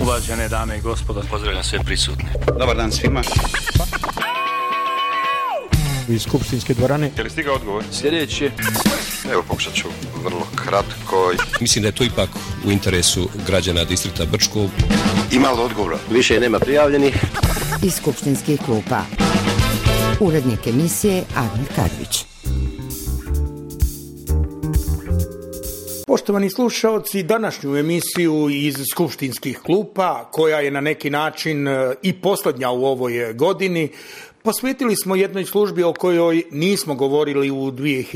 Uvažene dame i gospodo, pozdravljam sve prisutne. Dobar dan svima. Iz skupštinske dvorane. Je li stigao odgovor? Sljedeći. Evo, pokušat ću vrlo kratko. Mislim da je to ipak u interesu građana distrikta Brčko. Ima li odgovora? Više nema prijavljenih. Iz skupštinskih klupa. Urednik emisije Admir Kadrić. Poštovani slušaoci, današnju emisiju iz skupštinskih klupa, koja je na neki način i posljednja u ovoj godini, posvetili smo jednoj službi o kojoj nismo govorili u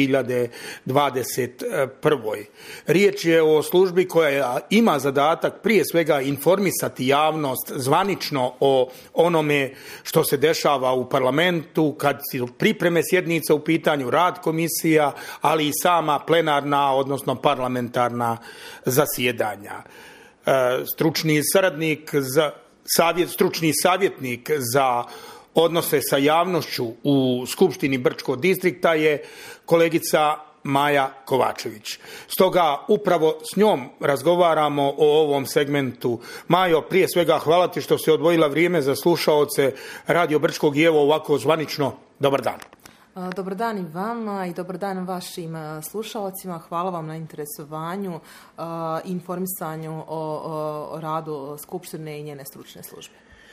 2021. Riječ je o službi koja ima zadatak prije svega informisati javnost zvanično o onome što se dešava u parlamentu, kad su pripreme sjednica u pitanju, rad komisija, ali i sama plenarna, odnosno parlamentarna zasjedanja. Stručni savjetnik za odnose sa javnošću u Skupštini Brčkog distrikta je kolegica Maja Kovačević. Stoga upravo s njom razgovaramo o ovom segmentu. Majo, prije svega hvala ti što si odvojila vrijeme za slušaoce Radio Brčkog i evo ovako zvanično, dobar dan. Dobar dan i vama i dobar dan vašim slušalcima. Hvala vam na interesovanju i informisanju o radu Skupštine i njene stručne službe.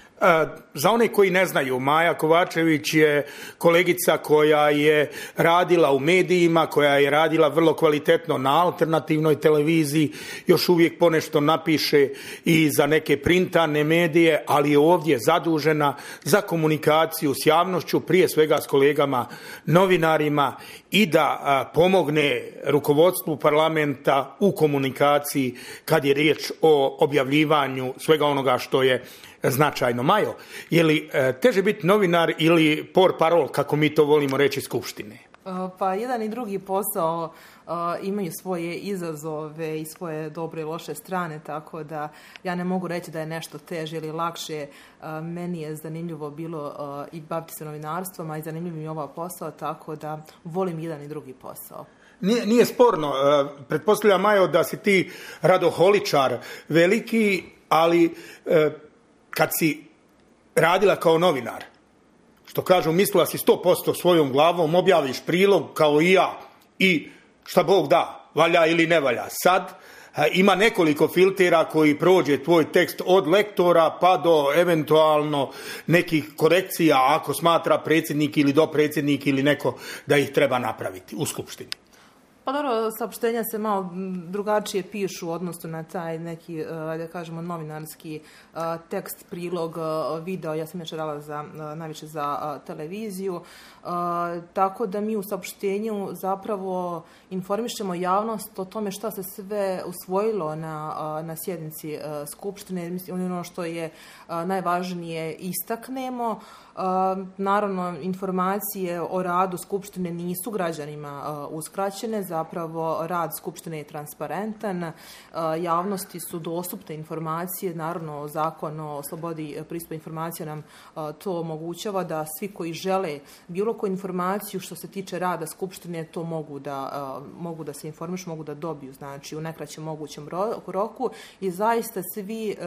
Za one koji ne znaju, Maja Kovačević je kolegica koja je radila u medijima, koja je radila vrlo kvalitetno na alternativnoj televiziji, još uvijek ponešto napiše i za neke printane medije, ali je ovdje zadužena za komunikaciju s javnošću, prije svega s kolegama novinarima i da pomogne rukovodstvu parlamenta u komunikaciji kad je riječ o objavljivanju svega onoga što je značajno. Majo, je li teže biti novinar ili portparol, kako mi to volimo reći, Skupštine? Pa jedan i drugi posao imaju svoje izazove i svoje dobre i loše strane, tako da ja ne mogu reći da je nešto teže ili lakše. Meni je zanimljivo bilo i baviti se novinarstvom, a i zanimljiv mi je ovaj posao, tako da volim jedan i drugi posao. Nije sporno. Pretpostavljam, Majo, da si ti radoholičar veliki, ali kad si radila kao novinar, što kažu, mislila si 100% svojom glavom, objaviš prilog kao i ja i šta Bog da, valja ili ne valja. Sad ima nekoliko filtera koji prođe tvoj tekst od lektora pa do eventualno nekih korekcija ako smatra predsjednik ili dopredsjednik ili neko da ih treba napraviti u Skupštini. Pa dobro, saopštenja se malo drugačije pišu u odnosu na taj neki, da kažemo, novinarski tekst, prilog, video. Ja sam još radila najviše za televiziju. Tako da mi u saopštenju zapravo informišemo javnost o tome šta se sve usvojilo na sjednici Skupštine. Mislim, ono što je najvažnije istaknemo. Naravno, informacije o radu Skupštine nisu građanima uskraćene, zapravo rad Skupštine je transparentan, javnosti su dostupne informacije, naravno Zakon o slobodi pristupa informacija nam to omogućava da svi koji žele bilo koju informaciju što se tiče rada Skupštine to mogu da se informišu, mogu da dobiju, znači u najkraćem mogućem roku i zaista svi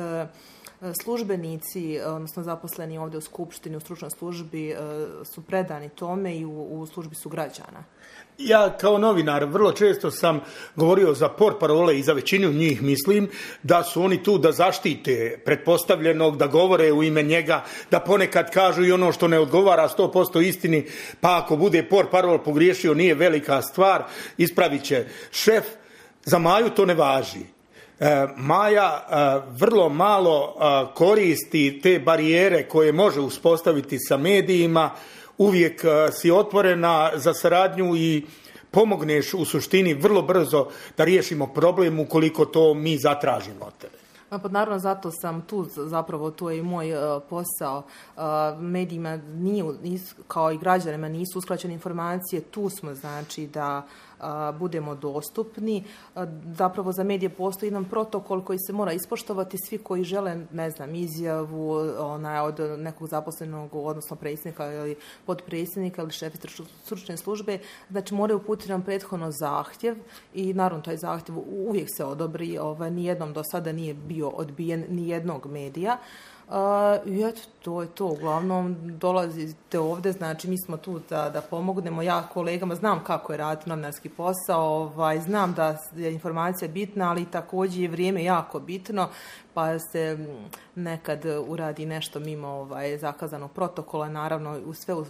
službenici, odnosno zaposleni ovdje u Skupštini, u stručnoj službi su predani tome i u službi su građana. Ja kao novinar vrlo često sam govorio za portparole i za većinu njih mislim da su oni tu da zaštite pretpostavljenog, da govore u ime njega, da ponekad kažu i ono što ne odgovara 100% istini, pa ako bude portparol pogriješio nije velika stvar, ispravit će šef. Za Maju to ne važi. Maja vrlo malo koristi te barijere koje može uspostaviti sa medijima, uvijek si otvorena za saradnju i pomogneš u suštini vrlo brzo da riješimo problem ukoliko to mi zatražimo od tebe. Pa naravno, zato sam tu, zapravo to je i moj posao. Medijima kao i građanima nisu uskraćene informacije, tu smo znači da budemo dostupni. Zapravo za medije postoji jedan protokol koji se mora ispoštovati. Svi koji žele, ne znam, izjavu od nekog zaposlenog, odnosno predsjednika ili potpredsjednika ili šefa stručne službe, znači moraju uputiti nam prethodno zahtjev i naravno taj zahtjev uvijek se odobri, nijednom do sada nije bio odbijen nijednog medija. I eto, to je to. Uglavnom, dolazite ovdje, znači mi smo tu da pomognemo. Ja kolegama znam kako je raditi novinarski posao, znam da je informacija bitna, ali također je vrijeme jako bitno, pa se nekad uradi nešto mimo zakazanog protokola, naravno u sve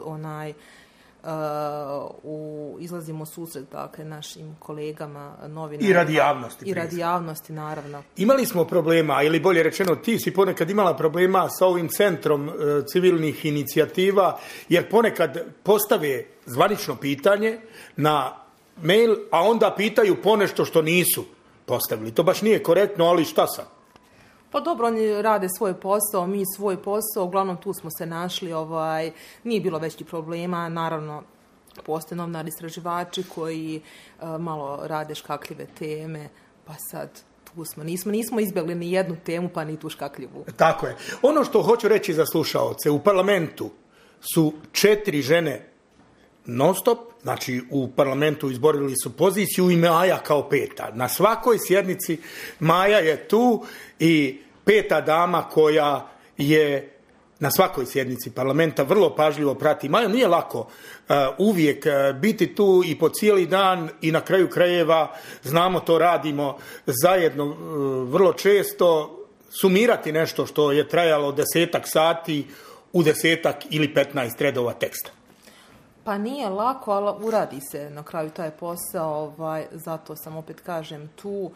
izlazimo u susret, dakle, našim kolegama, novinarima. I radi javnosti. I radi javnosti, naravno. Imali smo problema, ili bolje rečeno, ti si ponekad imala problema sa ovim centrom civilnih inicijativa, jer ponekad postave zvanično pitanje na mail, a onda pitaju ponešto što nisu postavili. To baš nije korektno, ali šta sad? Pa dobro, oni rade svoj posao, mi svoj posao, uglavnom tu smo se našli, nije bilo većih problema, naravno postoje novinari istraživači koji malo rade škakljive teme, pa sad tu smo, nismo izbjegli ni jednu temu, pa ni tu škakljivu. Tako je. Ono što hoću reći za slušaoce, u parlamentu su 4 žene non stop, znači u parlamentu izborili su poziciju i Maja kao 5. Na svakoj sjednici Maja je tu i 5. dama koja je na svakoj sjednici parlamenta vrlo pažljivo prati. Majo, nije lako uvijek biti tu i po cijeli dan i na kraju krajeva, znamo to radimo zajedno vrlo često, sumirati nešto što je trajalo 10 sati u 10 ili 15 redova teksta. Pa nije lako, ali uradi se na kraju taj posao, zato sam opet kažem tu.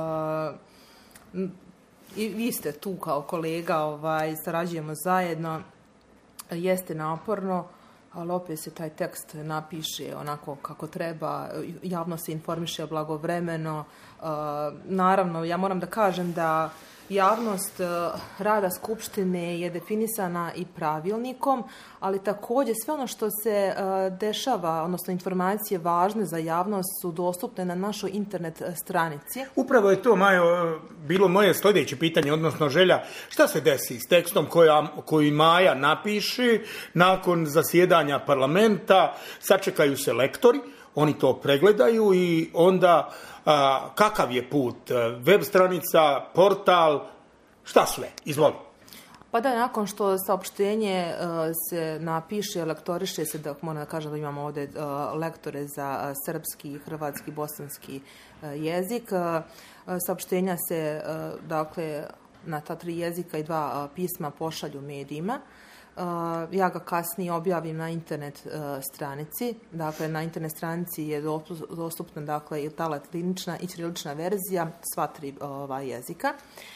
I vi ste tu kao kolega, sarađujemo zajedno, jeste naporno, ali opet se taj tekst napiše onako kako treba, javno se informiše blagovremeno. Naravno, ja moram da kažem da javnost rada Skupštine je definisana i pravilnikom, ali također sve ono što se dešava, odnosno informacije važne za javnost su dostupne na našoj internet stranici. Upravo je to, Majo, bilo moje sljedeće pitanje, odnosno želja. Šta se desi s tekstom koji Maja napiše nakon zasjedanja parlamenta? Sačekaju se lektori, oni to pregledaju i onda kakav je put? Web stranica, portal, šta sve? Izvoli. Pa da, nakon što saopštenje se napiše, lektoriše se, da moram da kažem da imamo ovdje lektore za srpski, hrvatski, bosanski jezik. Saopštenja se, dakle, na ta 3 jezika i 2 pisma pošalju medijima. Ja ga kasnije objavim na internet stranici. Dakle, na internet stranici je dostupna, dakle, i ta latinična i ćirilična verzija, sva 3 jezika.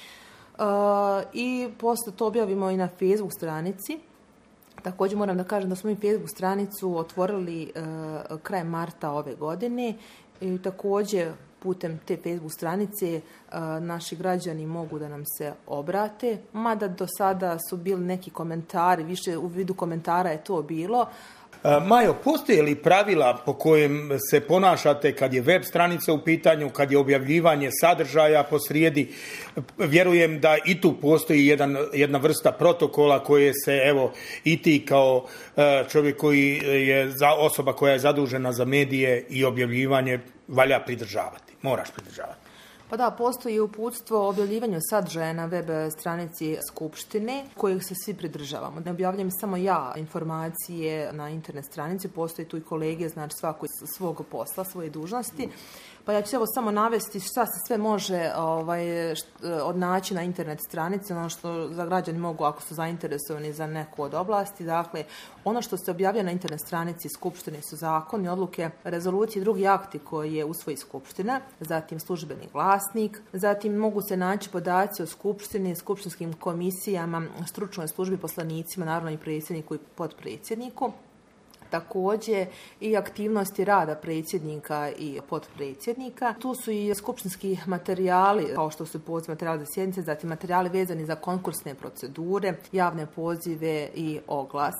I posle to objavimo i na Facebook stranici. Također moram da kažem da smo i Facebook stranicu otvorili krajem marta ove godine i također putem te Facebook stranice naši građani mogu da nam se obrate, mada do sada su bili neki komentari, više u vidu komentara je to bilo. Majo, postoje li pravila po kojem se ponašate kad je web stranica u pitanju, kad je objavljivanje sadržaja posrijedi? Vjerujem da i tu postoji jedna vrsta protokola koje se, evo, i ti kao čovjek koji je osoba koja je zadužena za medije i objavljivanje valja pridržavati, moraš pridržavati. Pa da, postoji uputstvo o objavljivanju sadržaja na web stranici Skupštine kojeg se svi pridržavamo. Ne objavljam samo ja informacije na internet stranici, postoji tu i kolege, znači svako iz svog posla, svoje dužnosti. Pa ja ću evo samo navesti šta se sve može odnaći na internet stranici, ono što za građani mogu ako su zainteresovani za neku od oblasti. Dakle, ono što se objavlja na internet stranici Skupštine su zakoni, odluke, rezolucije i drugi akti koje usvoji Skupština, zatim službeni glasnik, zatim mogu se naći podaci o Skupštini, skupštinskim komisijama, stručnoj službi, poslanicima, naravno i predsjedniku i potpredsjedniku. Također i aktivnosti rada predsjednika i potpredsjednika. Tu su i skupštinski materijali, kao što su poziv materijali za sjednice, zatim materijali vezani za konkursne procedure, javne pozive i oglase.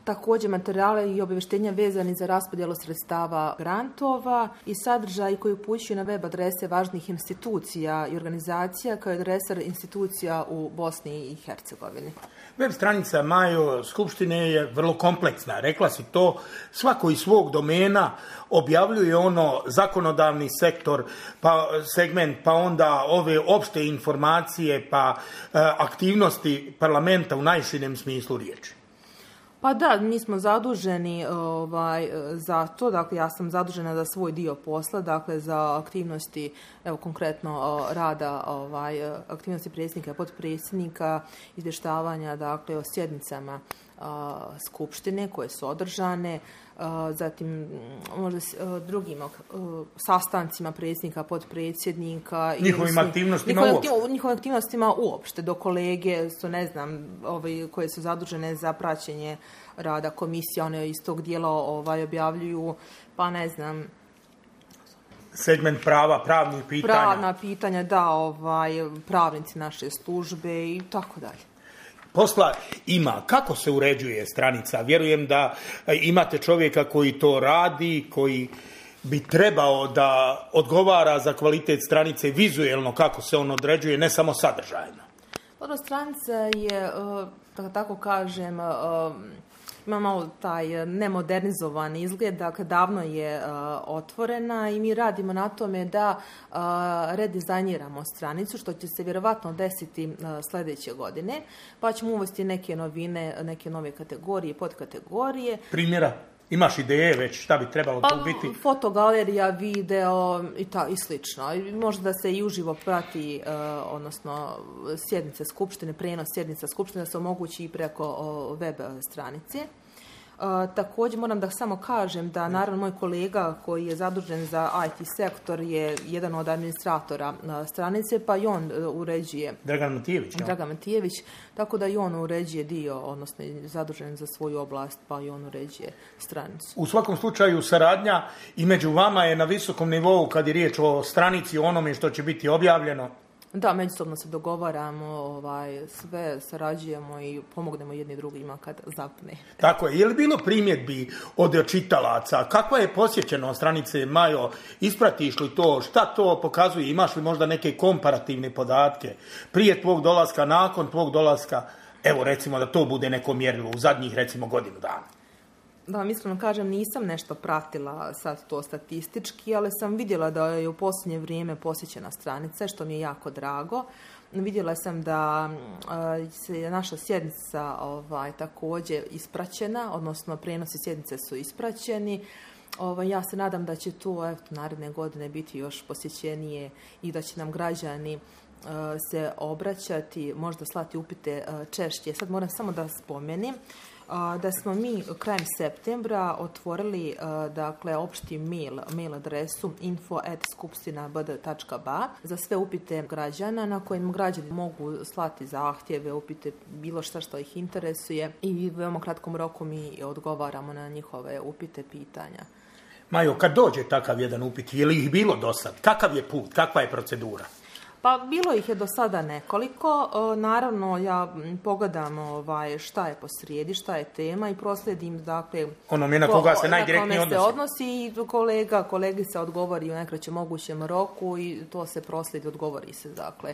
također materijale i obavještenja vezani za raspodjelu sredstava grantova i sadržaj koji upućuju na web adrese važnih institucija i organizacija kao i adresar institucija u Bosni i Hercegovini. Web stranica Majo Skupštine je vrlo kompleksna, rekla si to, svako iz svog domena objavljuje ono zakonodavni sektor, pa segment, pa onda ove opšte informacije, pa aktivnosti parlamenta u najširem smislu riječi. Pa da, mi smo zaduženi za to, dakle ja sam zadužena za svoj dio posla, dakle za aktivnosti, evo konkretno rada, aktivnosti predsjednika i potpredsjednika, izvještavanja dakle o sjednicama skupštine koje su održane, zatim možda drugim sastancima predsjednika, potpredsjednika i njihovim aktivnostima uopšte, do kolege su, ne znam, koje su zadužene za praćenje rada komisija, one iz tog dijela objavljuju, pa ne znam, segment prava, pravnih pitanja. Pravna pitanja, da, pravnici naše službe i tako dalje. Posla ima. Kako se uređuje stranica? Vjerujem da imate čovjeka koji to radi, koji bi trebao da odgovara za kvalitet stranice vizuelno, kako se on određuje, ne samo sadržajno. Stranica je, da tako kažem, ima malo taj nemodernizovan izgled, dakle davno je otvorena i mi radimo na tome da redizajniramo stranicu, što će se vjerovatno desiti sljedeće godine, pa ćemo uvesti neke novine, neke nove kategorije, podkategorije. Primjera? Imaš ideje već šta bi trebalo tu biti? Fotogalerija, video i slično. Možda da se i uživo prati, odnosno sjednice skupštine, prijenos sjednica skupštine, da se omogući i preko web stranice. Također moram da samo kažem da naravno moj kolega koji je zadužen za IT sektor je jedan od administratora stranice, pa i on uređuje. Dragan Matijević, tako da i on uređuje dio, odnosno je zadužen za svoju oblast, pa i on uređuje stranicu. U svakom slučaju saradnja i među vama je na visokom nivou kad je riječ o stranici, o onome što će biti objavljeno. Da, međusobno se dogovaramo, sve sarađujemo i pomognemo jedni drugima kad zapne. Tako je. Je li bilo primjedbi od čitalaca? Kakva je posjećenost stranice Majo? Ispratiš li to? Šta to pokazuje? Imaš li možda neke komparativne podatke? Prije tvog dolaska, nakon tvog dolaska? Evo recimo da to bude neko mjerilo u zadnjih recimo godinu dana. Da vam iskreno kažem, nisam nešto pratila sad to statistički, ali sam vidjela da je u posljednje vrijeme posjećena stranica, što mi je jako drago. Vidjela sam da se naša sjednica također ispraćena, odnosno prijenosi sjednice su ispraćeni. Ja se nadam da će to naredne godine biti još posjećenije i da će nam građani se obraćati, možda slati upite češće. Sad moram samo da spomenem da smo mi krajem septembra otvorili opšti mail adresu info@skupštinabd.ba za sve upite građana na kojim građani mogu slati zahtjeve, upite, bilo što ih interesuje i u veoma kratkom roku mi odgovaramo na njihove upite, pitanja. Majo, kad dođe takav jedan upit, je li ih bilo do sad? Kakav je put? Kakva je procedura? Pa bilo ih je do sada nekoliko. Naravno, ja pogledam šta je posrijedi, šta je tema i proslijedim, dakle, onome na koga se najdirektnije odnosi i kolegi se odgovori u najkraćem mogućem roku i to se proslijedi, odgovori se, dakle,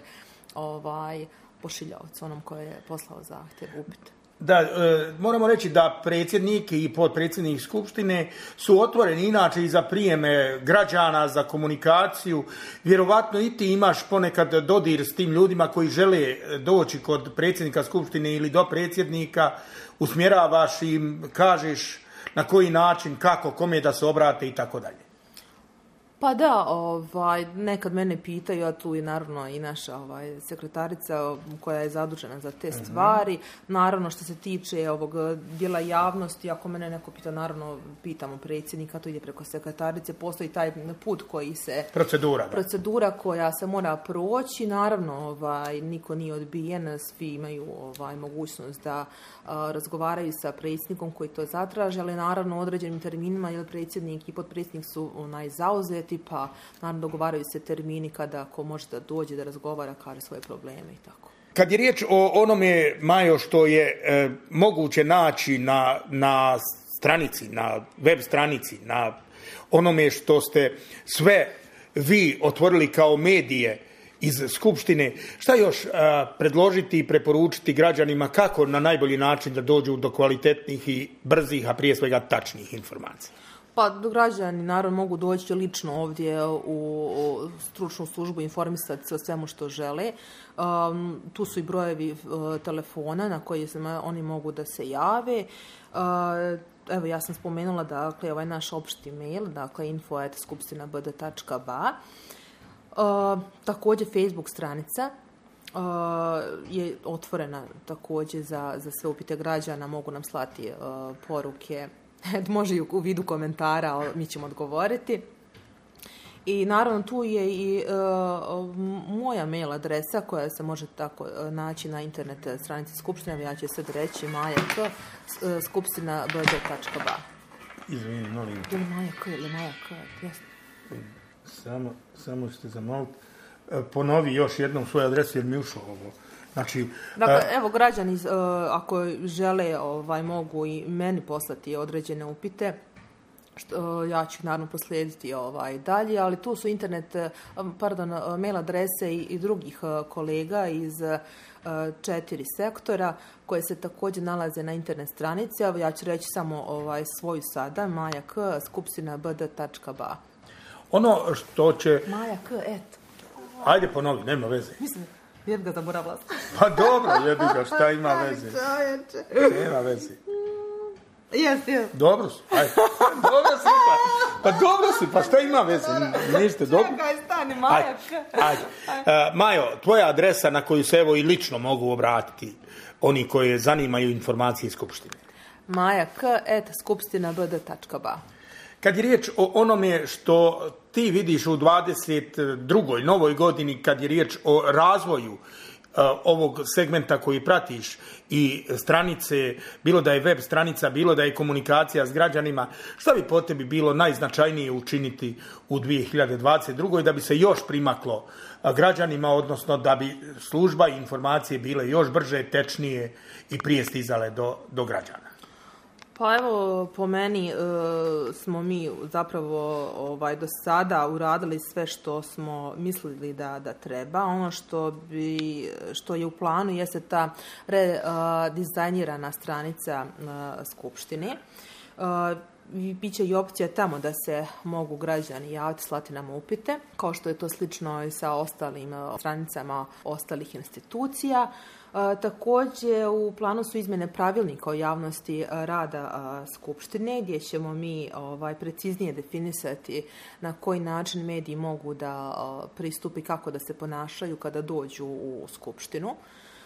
pošiljaocu, onom koji je poslao zahtjev, upit. Da, moramo reći da predsjednik i potpredsjednik Skupštine su otvoreni inače i za prijeme građana, za komunikaciju. Vjerovatno i ti imaš ponekad dodir s tim ljudima koji žele doći kod predsjednika Skupštine ili do predsjednika, usmjeravaš im, kažeš na koji način, kako, kome da se obrate i tako dalje. Pa da, nekad mene pitaju, a tu je naravno i naša sekretarica koja je zadužena za te stvari. Naravno, što se tiče ovog dijela javnosti, ako mene neko pita, naravno pitamo predsjednika, to ide preko sekretarice, postoji taj put koji se... Procedura koja se mora proći, naravno niko nije odbijen, svi imaju mogućnost da razgovaraju sa predsjednikom koji to zatraže, ali naravno u određenim terminima, jer predsjednik i potpredsjednik su zauzeti, pa naravno dogovaraju se termini kada ko može da dođe da razgovara, kaže svoje probleme i tako. Kad je riječ o onome, Majo, što je moguće naći na stranici, na web stranici, na onome što ste sve vi otvorili kao medije iz Skupštine, šta još predložiti i preporučiti građanima kako na najbolji način da dođu do kvalitetnih i brzih, a prije svega tačnih informacija? Pa građani naravno mogu doći lično ovdje u stručnu službu, informisati se o svemu što žele. Tu su i brojevi telefona na koji oni mogu da se jave. Evo, ja sam spomenula, dakle, ovaj naš opšti mail, dakle, info@skupštinabd.ba. Također Facebook stranica je otvorena također za sve upite građana, mogu nam slati poruke, može i u vidu komentara, mi ćemo odgovoriti. I naravno tu je i moja mail adresa koja se može tako naći na internet stranici Skupštine, ja ću sad reći majak@skupštinabd.ba. Izvini, molim. Ili majak, jasno. Samo ćete zamoliti. Ponovi još jednom svoju adresu jer mi ušlo ovo. Znači, dakle, evo, građani ako žele mogu i meni poslati određene upite, ja ću naravno poslijediti dalje, ali tu su mail adrese i drugih kolega iz 4 sektora koje se također nalaze na internet stranici. Ja ću reći samo svoju sada, majak@skupštinabd.ba. Ono što će... Majak, eto. Ajde ponovi, nema veze. Mislim, jer ga zaboravila. Pa dobro, jebi ga, šta ima veze? Nema veze. Jes. Dobro su, ajde. Dobro su, pa šta ima veze? Niste dobro. Čekaj, stani, Majak. Ajde. Majo, tvoja adresa na koju se evo i lično mogu obratiti oni koji zanimaju informacije iz Skupštine. majak@skupštinabd.ba. Kad je riječ o onome što ti vidiš u 22. novoj godini, kad je riječ o razvoju ovog segmenta koji pratiš i stranice, bilo da je web stranica, bilo da je komunikacija s građanima, šta bi po tebi bilo najznačajnije učiniti u 2022. da bi se još primaklo građanima, odnosno da bi služba i informacije bile još brže, tečnije i prije stizale do građana? Pa evo, po meni smo mi zapravo do sada uradili sve što smo mislili da treba. Ono što je u planu jeste ta redizajnirana stranica Skupštine. Biće i opcija tamo da se mogu građani javiti, slati nam upite, kao što je to slično i sa ostalim stranicama ostalih institucija. Također u planu su izmjene pravilnika o javnosti rada Skupštine, gdje ćemo mi preciznije definisati na koji način mediji mogu da pristupi, kako da se ponašaju kada dođu u Skupštinu.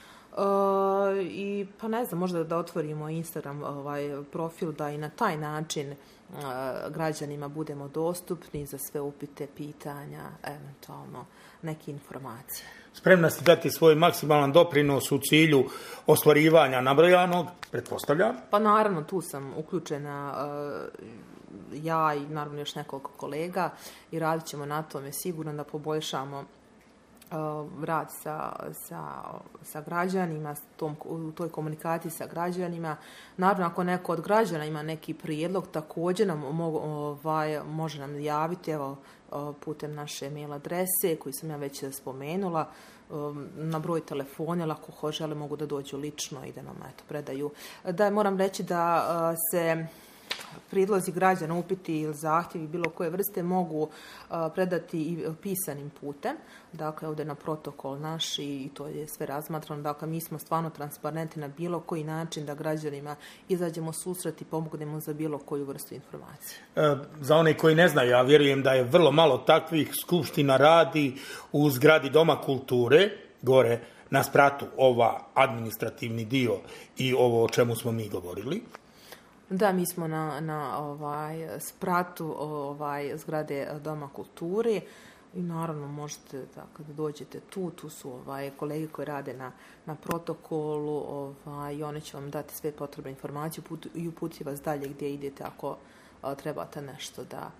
I pa ne znam, možda da otvorimo Instagram profil, da i na taj način građanima budemo dostupni za sve upite, pitanja, eventualno neke informacije. Spremna si dati svoj maksimalan doprinos u cilju ostvarivanja nabrojanog, pretpostavljam? Pa naravno, tu sam uključena ja i naravno još nekoliko kolega i radit ćemo na tome sigurno da poboljšamo rad sa građanima, u toj komunikaciji sa građanima. Naravno, ako neko od građana ima neki prijedlog, također nam može nam javiti, evo, putem naše mail adrese koju sam ja već spomenula, na broj telefona, ili ako žele mogu da dođu lično i da nam predaju. Da, moram reći da se prijedlozi građana, upiti ili zahtjevi bilo koje vrste mogu predati i pisanim putem. Dakle, ovdje na protokol naš i to je sve razmatrano. Dakle, mi smo stvarno transparentni na bilo koji način da građanima izađemo susret i pomognemo za bilo koju vrstu informacije. Za one koji ne znaju, ja vjerujem da je vrlo malo takvih. Skupština radi u zgradi Doma kulture, gore na spratu, ova administrativni dio i ovo o čemu smo mi govorili. Da, mi smo na spratu zgrade Doma kulture i naravno možete da dođete tu su kolege koji rade na protokolu i oni će vam dati sve potrebne informacije i uputiti vas dalje gdje idete ako trebate nešto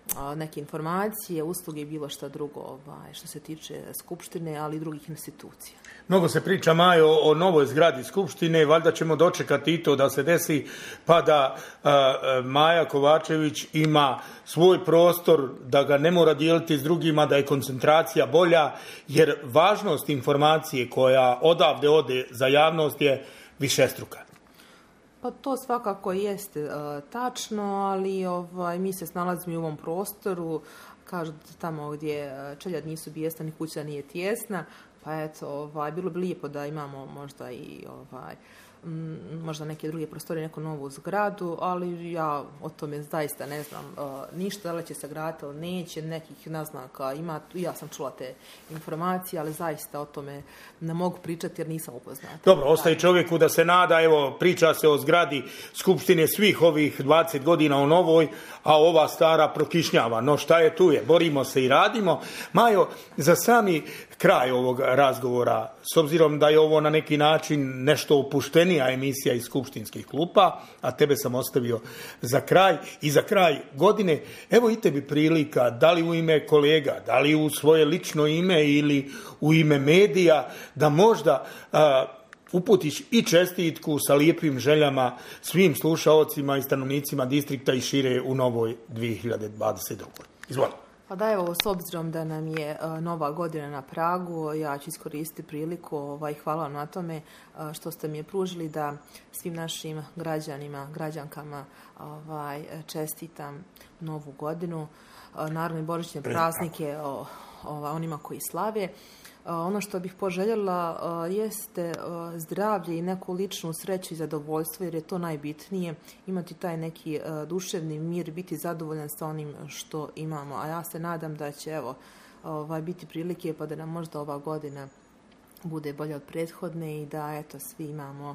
neke informacije, usluge i bilo što drugo što se tiče Skupštine, ali i drugih institucija. Mnogo se priča, Majo, o novoj zgradi Skupštine, valjda ćemo dočekati i to da se desi, pa da Maja Kovačević ima svoj prostor, da ga ne mora dijeliti s drugima, da je koncentracija bolja, jer važnost informacije koja odavde ode za javnost je višestruka. Pa to svakako jeste tačno, ali mi se snalazimo u ovom prostoru, kažu tamo gdje čeljad nisu bijesna, ni kuća nije tijesna, pa eto, bilo bi lijepo da imamo možda i možda neke druge prostorije, neku novu zgradu, ali ja o tome zaista ne znam ništa, da li će se graditi ili neće, nekih naznaka ima, ja sam čula te informacije, ali zaista o tome ne mogu pričati jer nisam upoznata. Dobro, ostaje čovjeku da se nada, evo, priča se o zgradi Skupštine svih ovih 20 godina o novoj, a ova stara prokišnjava, no šta je tu je, borimo se i radimo. Majo, za sami kraj ovog razgovora, s obzirom da je ovo na neki način nešto opuštenija emisija iz skupštinskih klupa, a tebe sam ostavio za kraj i za kraj godine, evo i tebi prilika, da li u ime kolega, da li u svoje lično ime ili u ime medija, da možda uputiš i čestitku sa lijepim željama svim slušaocima i stanovnicima distrikta i šire u novoj 2022. Izvoli. Pa da, evo, s obzirom da nam je nova godina na pragu, ja ću iskoristiti priliku, hvala vam na tome što ste mi je pružili da svim našim građanima, građankama čestitam novu godinu, naravno i božićne praznike onima koji slave. Ono što bih poželjela jeste zdravlje i neku ličnu sreću i zadovoljstvo, jer je to najbitnije, imati taj neki duševni mir, biti zadovoljan sa onim što imamo. A ja se nadam da će biti prilike pa da nam možda ova godina bude bolja od prethodne i da svi imamo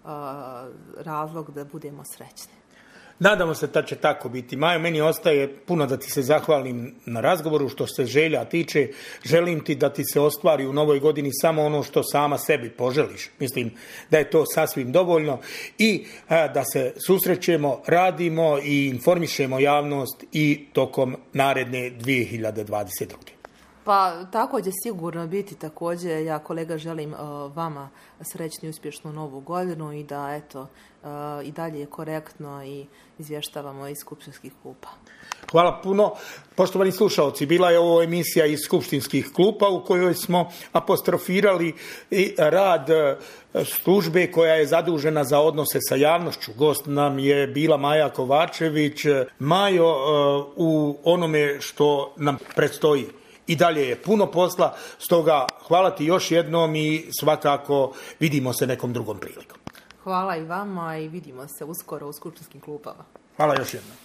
razlog da budemo srećni. Nadamo se da će tako biti. Majo, meni ostaje puno da ti se zahvalim na razgovoru. Što se želja tiče, želim ti da ti se ostvari u novoj godini samo ono što sama sebi poželiš. Mislim da je to sasvim dovoljno i da se susrećemo, radimo i informišemo javnost i tokom naredne 2022. Pa tako će sigurno biti također. Ja, kolega, želim vama srećnu i uspješnu novu godinu i da i dalje je korektno i izvještavamo iz skupštinskih klupa. Hvala puno. Poštovani slušalci, bila je ovo emisija iz skupštinskih klupa u kojoj smo apostrofirali i rad službe koja je zadužena za odnose sa javnošću. Gost nam je bila Maja Kovačević. Majo, u onome što nam predstoji i dalje je puno posla, stoga hvala ti još jednom i svakako vidimo se nekom drugom prilikom. Hvala i vama i vidimo se uskoro u skupštinskim klupama. Hvala još jednom.